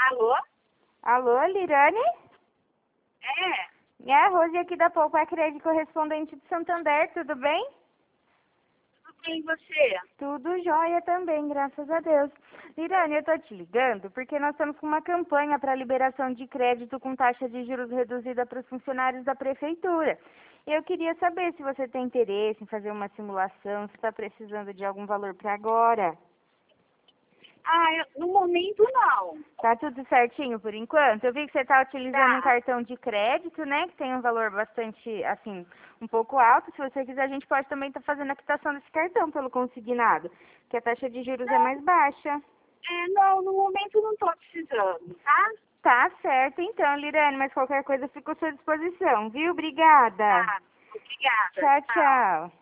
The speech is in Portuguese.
Alô? Alô, Lirane? É, É a Rose aqui da Poupa Crédito, correspondente de Santander, tudo bem? tudo bem e você? Tudo jóia também, graças a Deus. Lirane, eu tô te ligando porque nós estamos com uma campanha para liberação de crédito com taxa de juros reduzida para os funcionários da prefeitura. Eu queria saber se você tem interesse em fazer uma simulação, se está precisando de algum valor para agora. No momento não. Tá tudo certinho por enquanto? Eu vi que você está utilizando um Tá. cartão de crédito, né? Que tem um valor bastante, assim, um pouco alto. Se você quiser, a gente pode também estar fazendo a quitação desse cartão pelo consignado, que a taxa de juros é Não, mais baixa. não, no momento não tô precisando, tá? Tá certo então, Lirane, mas qualquer coisa fica à sua disposição, viu? Obrigada. Tá. Obrigada. Tchau, Tchau. tchau.